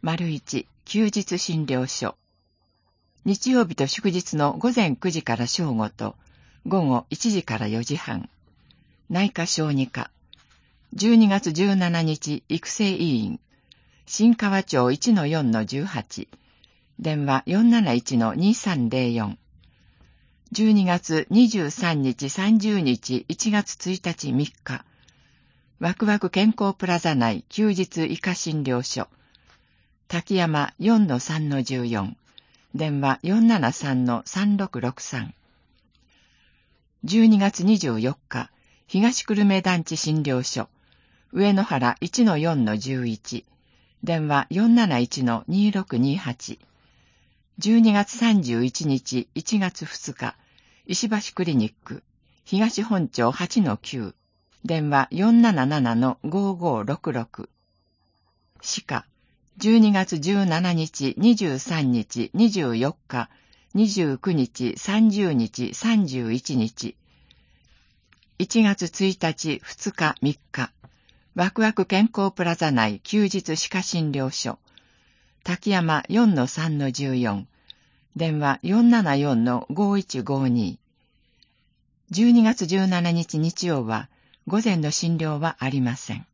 1、休日診療所。日曜日と祝日の午前9時から正午と午後1時から4時半。内科小児科。12月17日育成委員。新川町 1-4-18。電話 471-2304。12月23日30日1月1日3日。ワクワク健康プラザ内休日医科診療所。滝山 4-3-14。電話 473-3663。12月24日、東久留米団地診療所。上野原 1-4-11。電話 471-2628。12月31日1月2日、石橋クリニック。東本町 8-9。電話 477-5566。歯科。12月17日、23日、24日、29日、30日、31日。1月1日、2日、3日。ワクワク健康プラザ内休日歯科診療所。滝山 4-3-14。電話 474-5152。12月17日日曜は午前の診療はありません。